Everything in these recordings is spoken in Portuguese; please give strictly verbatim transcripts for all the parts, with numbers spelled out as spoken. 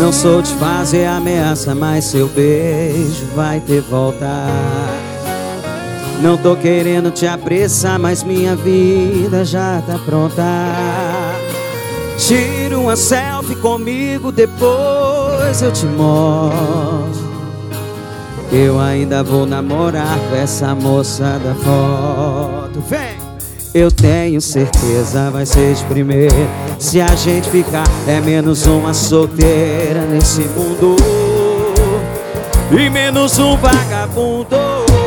Não sou de fazer ameaça, mas seu beijo vai ter volta. Não tô querendo te apressar, mas minha vida já tá pronta. Tira uma selfie comigo, depois eu te mostro. Eu ainda vou namorar com essa moça da foto. Vem! Eu tenho certeza vai ser de primeira. Se a gente ficar, é menos uma solteira nesse mundo e menos um vagabundo.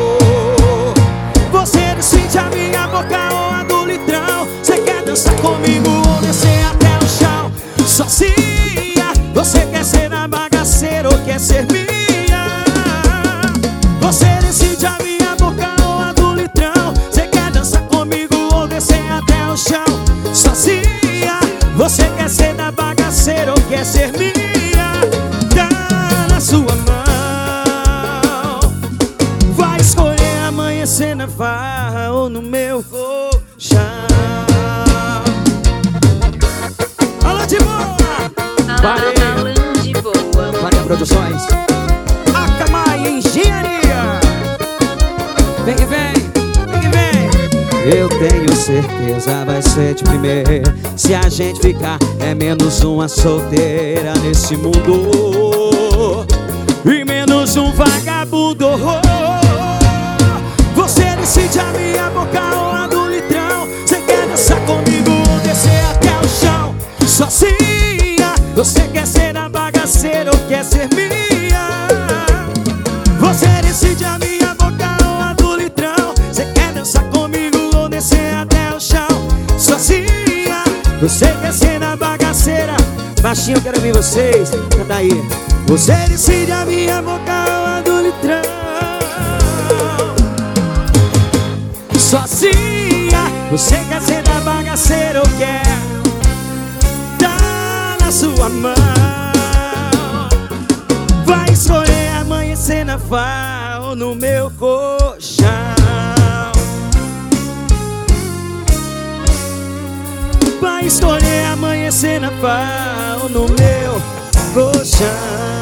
Você decide a minha boca ou a do litrão. Você quer dançar comigo ou descer até o chão? Sozinha, você quer ser a bagaceira ou quer ser minha? Você decide a minha boca ou a do litrão. Você quer dançar comigo ou descer até o chão? Sozinha, você quer ser da bagaceira ou quer ser minha? Tá na sua mão. Vai escolher amanhecer na farra ou no meu colchão. Alô de boa! Alô, de boa. Maria Produções, Acamai Engenharia. Vem que vem, vem que vem. Eu tenho certeza vai ser de primeira. Se a gente ficar, é menos uma solteira nesse mundo e menos um vagabundo. Você decide a minha boca ou a do litrão. Você quer dançar comigo ou descer até o chão? Sozinha, você quer ser a bagaceira ou quer ser minha? Você decide a minha boca ou a do litrão. Você quer dançar comigo ou descer até o chão? Sozinha, você quer ser a bagaceira. Baixinho, eu quero ouvir vocês. Canta aí. Você decide a minha boca ou a do litrão. Sozinha, você quer ser da bagaceira ou quer? Tá na sua mão. Vai escolher amanhecer na farra ou no meu colchão. Vai escolher amanhecer na farra ou no meu colchão.